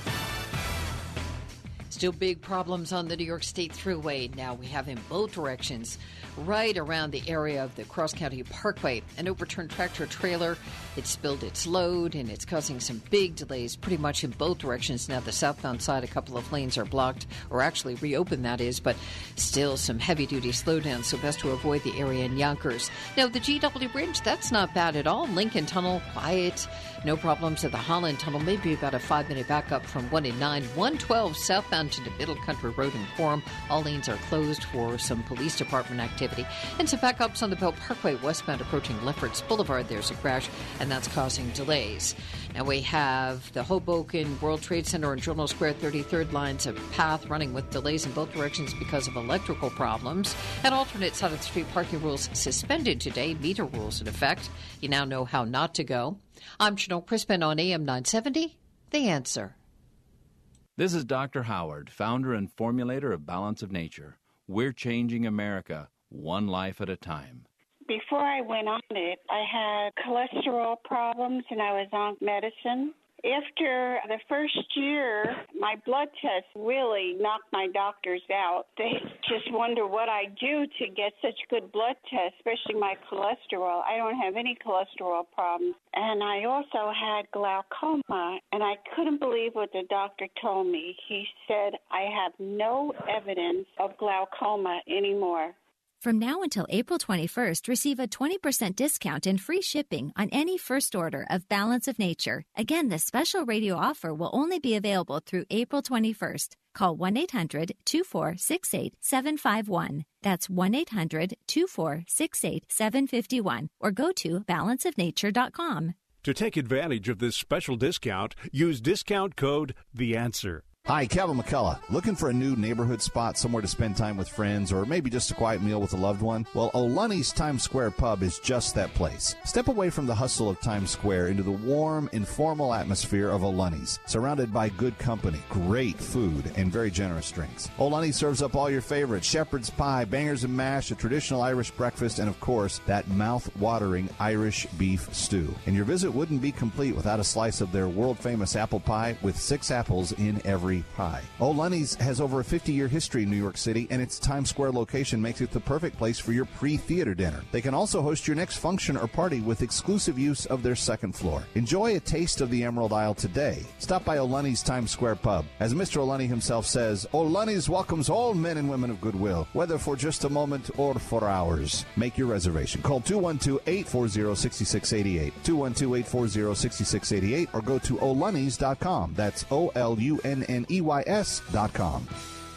Still big problems on the New York State Thruway. Now we have in both directions, right around the area of the Cross County Parkway. An overturned tractor trailer, it spilled its load, and it's causing some big delays pretty much in both directions. Now the southbound side, a couple of lanes are blocked, or actually reopened, that is, but still some heavy-duty slowdowns, so best to avoid the area in Yonkers. Now the GW Bridge, that's not bad at all. Lincoln Tunnel, quiet. No problems at the Holland Tunnel, maybe about a 5-minute backup from 1 and 9. 112 southbound to the Middle Country Road in Quorum. All lanes are closed for some police department activity. And some backups on the Belt Parkway westbound approaching Lefferts Boulevard. There's a crash, and that's causing delays. Now we have the Hoboken World Trade Center and Journal Square 33rd lines of path running with delays in both directions because of electrical problems. And alternate side of the street parking rules suspended today. Meter rules in effect. You now know how not to go. I'm Janelle Crispin on AM 970, The Answer.
This is Dr. Howard, founder and formulator of Balance of Nature. We're changing America, one life at a time.
Before I went on it, I had cholesterol problems and I was on medicine. After the first year, my blood test really knocked my doctors out. They just wonder what I do to get such good blood tests, especially my cholesterol. I don't have any cholesterol problems. And I also had glaucoma, and I couldn't believe what the doctor told me. He said, I have no evidence of glaucoma anymore.
From now until April 21st, receive a 20% discount and free shipping on any first order of Balance of Nature. Again, this special radio offer will only be available through April 21st. Call 1-800-2468-751. That's 1-800-2468-751. Or go to balanceofnature.com.
To take advantage of this special discount, use discount code THEANSWER.
Hi, Kevin McCullough. Looking for a new neighborhood spot, somewhere to spend time with friends, or maybe just a quiet meal with a loved one? Well, O'Lunny's Times Square Pub is just that place. Step away from the hustle of Times Square into the warm, informal atmosphere of O'Lunny's, surrounded by good company, great food, and very generous drinks. O'Lunny serves up all your favorites: shepherd's pie, bangers and mash, a traditional Irish breakfast, and of course, that mouth-watering Irish beef stew. And your visit wouldn't be complete without a slice of their world-famous apple pie with 6 apples in every every pie. O'Lunny's has over a 50-year history in New York City, and its Times Square location makes it the perfect place for your pre-theater dinner. They can also host your next function or party with exclusive use of their second floor. Enjoy a taste of the Emerald Isle today. Stop by O'Lunny's Times Square Pub. As Mr. O'Lunny himself says, O'Lunny's welcomes all men and women of goodwill, whether for just a moment or for hours. Make your reservation. Call 212-840-6688, 212-840-6688, or go to O'Lunny's.com. That's OLUNNEYS.com.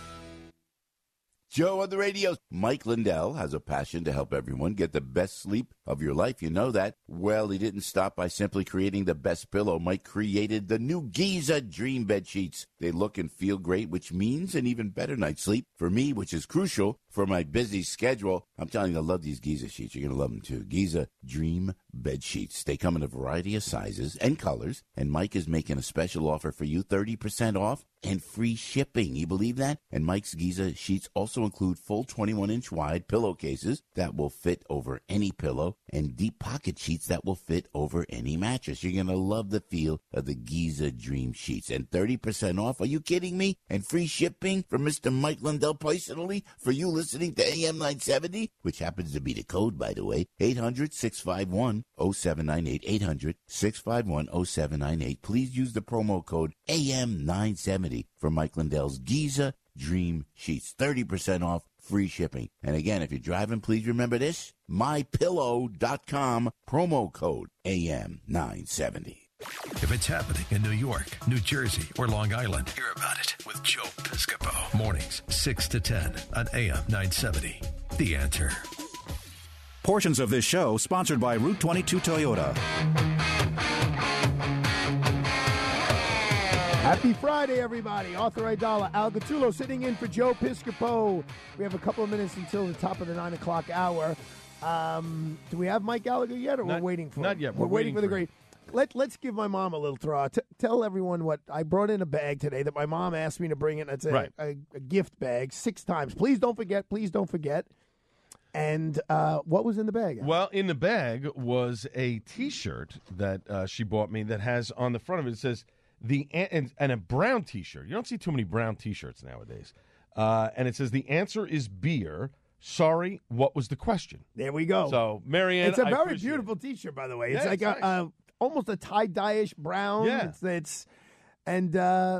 Joe on the radio. Mike Lindell has a passion to help everyone get the best sleep of your life. You know that. Well, he didn't stop by simply creating the best pillow. Mike created the new Giza Dream Bed Sheets. They look and feel great, which means an even better night's sleep for me, which is crucial for my busy schedule. I'm telling you, I love these Giza sheets. You're going to love them, too. Giza Dream Bed Sheets. They come in a variety of sizes and colors, and Mike is making a special offer for you, 30% off and free shipping. You believe that? And Mike's Giza sheets also include full 21-inch wide pillowcases that will fit over any pillow and deep pocket sheets that will fit over any mattress. You're going to love the feel of the Giza Dream Sheets. And 30% off? Are you kidding me? And free shipping from Mr. Mike Lindell personally for you listening to AM 970, which happens to be the code, by the way, 800-651-0798, 800-651-0798. Please use the promo code AM 970 for Mike Lindell's Giza Dream Sheets. 30% off, free shipping. And again, if you're driving, please remember this, mypillow.com, promo code AM 970.
If it's happening in New York, New Jersey, or Long Island, hear about it with Joe Piscopo. Mornings, 6 to 10 on AM 970. The Answer.
Portions of this show sponsored by Route 22 Toyota.
Happy Friday, everybody. Arthur Aidala, Al Gattullo sitting in for Joe Piscopo. We have a couple of minutes until the top of the 9 o'clock hour. Do we have Mike Gallagher yet, or we're waiting for him?
Not yet.
We're waiting for the great. Let's give my mom a little throw. Tell everyone what I brought in a bag today that my mom asked me to bring in. It's a gift bag 6 times. Please don't forget. Please don't forget. And what was in the bag?
Well, in the bag was a T-shirt that she bought me that has on the front of it, it says and a brown T-shirt. You don't see too many brown T-shirts nowadays. And it says, the answer is beer. Sorry, what was the question?
There we go.
So, Marianne,
it's a very beautiful T-shirt, by the way. It's like nice. Almost a tie-dye-ish brown.
Yeah.
And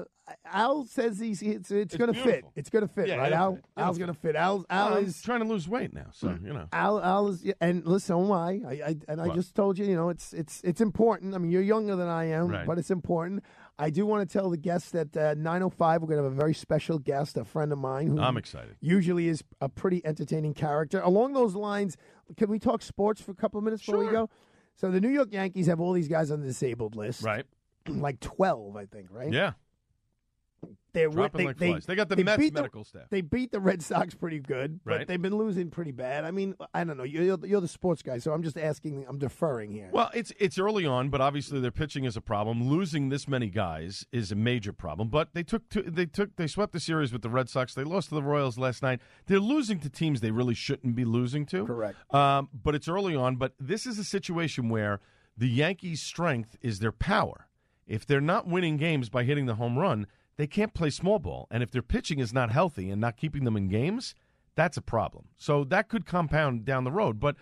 Al says it's going to fit. It's going to fit, right, Al? Al's going to fit. Al is
trying to lose weight now, so you know.
Al is, and listen, so am I. I just told you, it's important. I mean, you're younger than I am, but it's important. I do want to tell the guests that 9:05 we're going to have a very special guest, a friend of mine who
I'm excited.
Usually is a pretty entertaining character. Along those lines, can we talk sports for a couple of minutes before we go? So the New York Yankees have all these guys on the disabled list.
Right.
Like 12, I think, right?
Yeah. Dropping like flies. They got the Mets medical staff.
They beat the Red Sox pretty good, but they've been losing pretty bad. I mean, I don't know. You're the sports guy, so I'm just asking. I'm deferring here.
Well, it's early on, but obviously their pitching is a problem. Losing this many guys is a major problem. But they swept the series with the Red Sox. They lost to the Royals last night. They're losing to teams they really shouldn't be losing to.
Correct.
But it's early on. But this is a situation where the Yankees' strength is their power. If they're not winning games by hitting the home run, they can't play small ball. And if their pitching is not healthy and not keeping them in games, that's a problem. So that could compound down the road. But,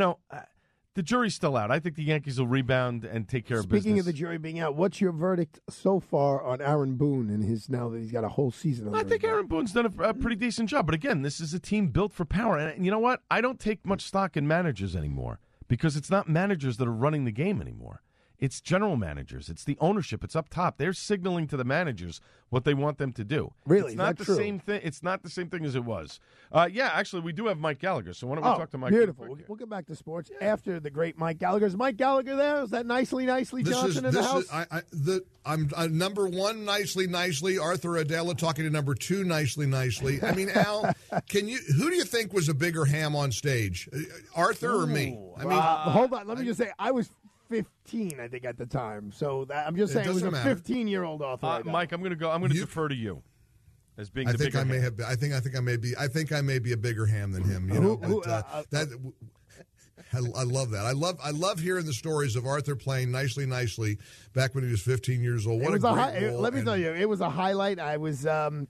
the jury's still out. I think the Yankees will rebound and take care of business.
Speaking of the jury being out, what's your verdict so far on Aaron Boone and now that he's got a whole season?
I think Aaron Boone's done a pretty decent job. But again, this is a team built for power. And you know what? I don't take much stock in managers anymore because it's not managers that are running the game anymore. It's general managers. It's the ownership. It's up top. They're signaling to the managers what they want them to do.
Really?
It's not the same thing. It's not the same thing as it was. Actually, we do have Mike Gallagher. So why don't we talk to Mike?
Beautiful. We'll get back to sports after the great Mike Gallagher. Is Mike Gallagher there? Is that nicely Johnson in the house?
I'm number one, nicely. Arthur Aidala talking to number two, nicely. I mean, Al, who do you think was a bigger ham on stage, Arthur or me? I mean,
hold on. Let me just say, I was 15, I think, at the time. So I'm just saying it was a 15-year-old author.
Mike, I'm going to defer to you as being the bigger ham.
I think I may be a bigger ham than him. I love that. I love hearing the stories of Arthur playing nicely back when he was 15 years old. What a great role.
Let me tell you, it was a highlight. I was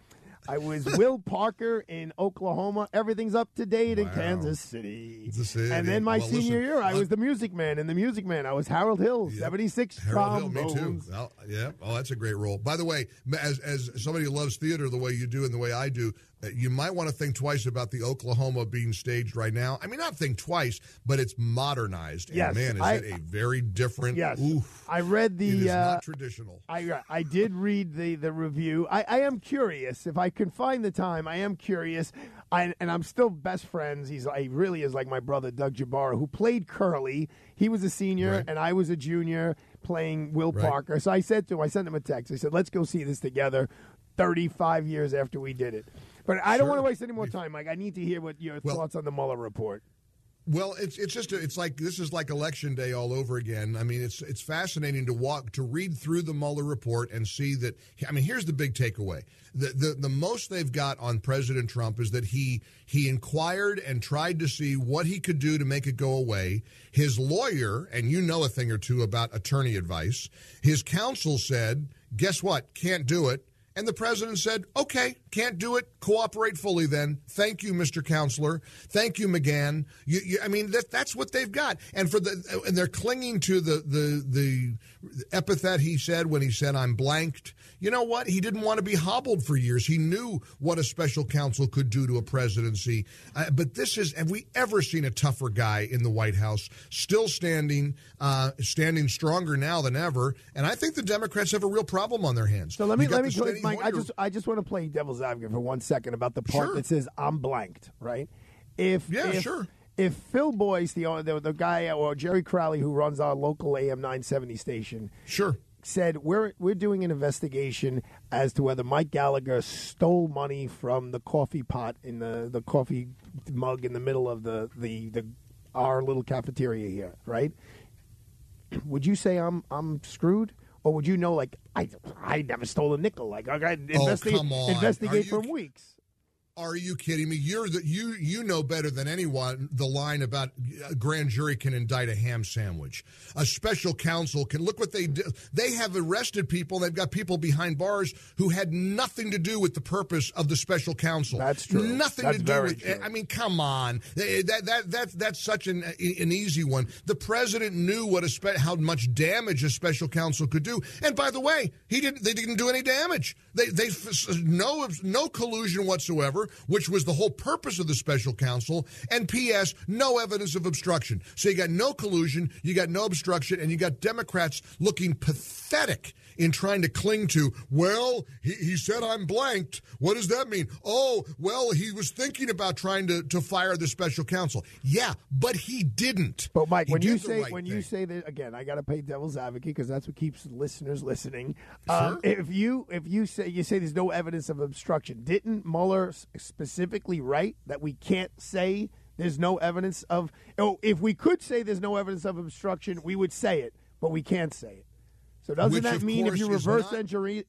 Will Parker in Oklahoma. Everything's up to date in Kansas City. And then my senior year, I was the Music Man. In the Music Man, I was Harold Hill, 76
Harold
trombones.
Hill, me too. Well, yeah. Oh, that's a great role. By the way, as somebody who loves theater the way you do and the way I do, you might want to think twice about the Oklahoma being staged right now. I mean, not think twice, but it's modernized.
Yes,
and man, is it a very different.
Yes,
oof,
I read the.
It is not traditional.
I did read the review. I am curious if I can find the time. I am curious, and I'm still best friends. He really is like my brother Doug Jabara, who played Curly. He was a senior, and I was a junior playing Will Parker. So I said to him, I sent him a text. I said, "Let's go see this together." 35 years after we did it. But I don't want to waste any more time, Mike. I need to hear what your thoughts on the Mueller report.
Well, it's like this is like Election Day all over again. I mean, it's fascinating to read through the Mueller report and see that. I mean, here's the big takeaway: the most they've got on President Trump is that he inquired and tried to see what he could do to make it go away. His lawyer, and you know a thing or two about attorney advice, his counsel said, "Guess what? Can't do it." And the president said, okay, can't do it. Cooperate fully then. Thank you, Mr. Counselor. Thank you, McGahn. I mean, that's what they've got. And and they're clinging to the epithet he said when he said, I'm blanked. You know what? He didn't want to be hobbled for years. He knew what a special counsel could do to a presidency. But have we ever seen a tougher guy in the White House? Still standing stronger now than ever. And I think the Democrats have a real problem on their hands.
So let me Mike, I just want to play devil's advocate for 1 second about the part that says I'm blanked, right? If Phil Boyce, the guy, or Jerry Crowley, who runs our local AM 970 station, said we're doing an investigation as to whether Mike Gallagher stole money from the coffee pot in the coffee mug in the middle of our little cafeteria here, right? Would you say I'm screwed? Or would you know, like, I never stole a nickel? Like, I got investigate for weeks.
Are you kidding me? You know better than anyone the line about a grand jury can indict a ham sandwich. A special counsel can look what they do. They have arrested people. They've got people behind bars who had nothing to do with the purpose of the special counsel.
That's true.
Nothing to do with it. I mean, come on. That's such an easy one. The president knew how much damage a special counsel could do. And by the way, they didn't do any damage. They no collusion whatsoever, which was the whole purpose of the special counsel, and P.S., no evidence of obstruction. So you got no collusion, you got no obstruction, and you got Democrats looking pathetic in trying to cling to, well, he said I'm blanked. What does that mean? Oh, well, he was thinking about trying to fire the special counsel. Yeah, but he didn't.
But Mike, when you say that, again, I got to play devil's advocate because that's what keeps listeners listening.
Sure.
If you say there's no evidence of obstruction, didn't Mueller specifically write that we can't say there's no evidence of? Oh, if we could say there's no evidence of obstruction, we would say it, but we can't say it. So doesn't that mean if you reverse engineer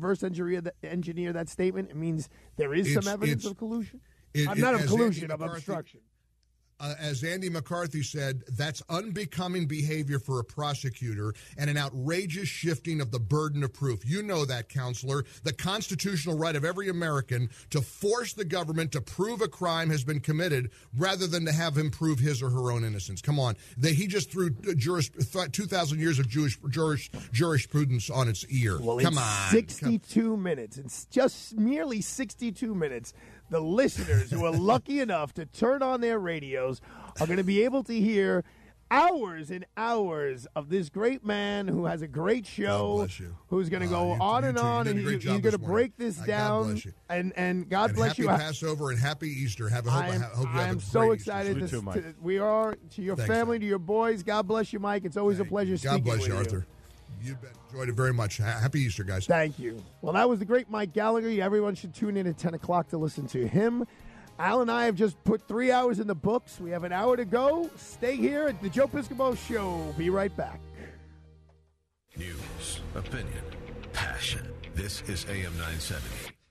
that statement, it means there is some evidence of collusion? Not of collusion, of obstruction.
As Andy McCarthy said, that's unbecoming behavior for a prosecutor and an outrageous shifting of the burden of proof. You know that, Counselor. The constitutional right of every American to force the government to prove a crime has been committed rather than to have him prove his or her own innocence. Come on. He just threw 2,000 years of Jewish jurisprudence on its ear.
Well,
Come
in
on.
62 minutes. It's just merely 62 minutes. The listeners who are lucky enough to turn on their radios are going to be able to hear hours and hours of this great man who has a great show, who's going to go on and on, and he's going to break this down. And God bless you.
Happy Passover and happy Easter.
I'm so excited. We are to your family, to your boys. God bless you, Mike. It's always a pleasure speaking with you.
God bless you, Arthur. You bet. Enjoyed it very much. Happy Easter, guys.
Thank you. Well, that was the great Mike Gallagher. Everyone should tune in at 10 o'clock to listen to him. Al and I have just put 3 hours in the books. We have an hour to go. Stay here at the Joe Piscopo Show. Be right back.
News, opinion, passion. This is AM 970.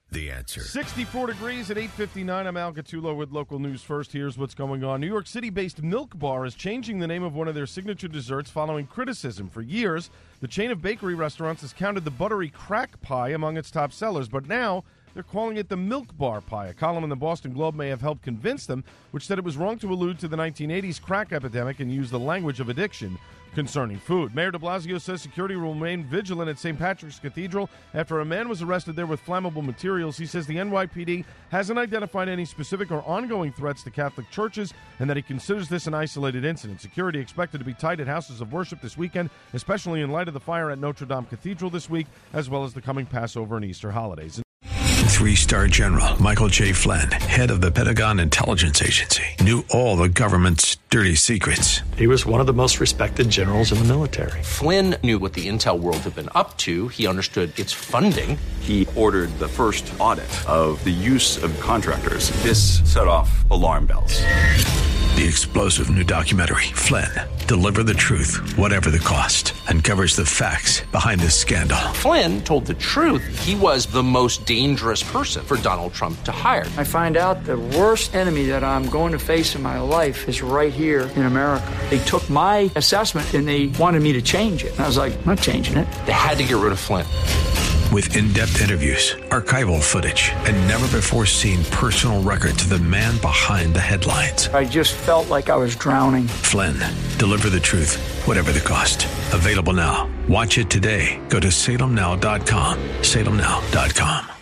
The Answer.
64 degrees at 8:59. I'm Al Gattulo with local news first. Here's what's going on. New York City-based Milk Bar is changing the name of one of their signature desserts following criticism. For years, the chain of bakery restaurants has counted the buttery crack pie among its top sellers, but now they're calling it the Milk Bar Pie. A column in the Boston Globe may have helped convince them, which said it was wrong to allude to the 1980s crack epidemic and use the language of addiction concerning food. Mayor de Blasio says security will remain vigilant at St. Patrick's Cathedral after a man was arrested there with flammable materials. He says the NYPD hasn't identified any specific or ongoing threats to Catholic churches and that he considers this an isolated incident. Security expected to be tight at houses of worship this weekend, especially in light of the fire at Notre Dame Cathedral this week, as well as the coming Passover and Easter holidays.
3-star General Michael J. Flynn, head of the Pentagon Intelligence Agency, knew all the government's dirty secrets.
He was one of the most respected generals in the military.
Flynn knew what the intel world had been up to. He understood its funding.
He ordered the first audit of the use of contractors. This set off alarm bells.
The explosive new documentary, Flynn, Deliver the Truth, Whatever the Cost, uncovers the facts behind this scandal.
Flynn told the truth. He was the most dangerous person for Donald Trump to hire.
I find out the worst enemy that I'm going to face in my life is right here in America. They took my assessment and they wanted me to change it. And I was like, I'm not changing it.
They had to get rid of Flynn.
With in-depth interviews, archival footage, and never-before-seen personal records of the man behind the headlines.
I just felt like I was drowning.
Flynn, Deliver the Truth, Whatever the Cost. Available now. Watch it today. Go to salemnow.com. salemnow.com.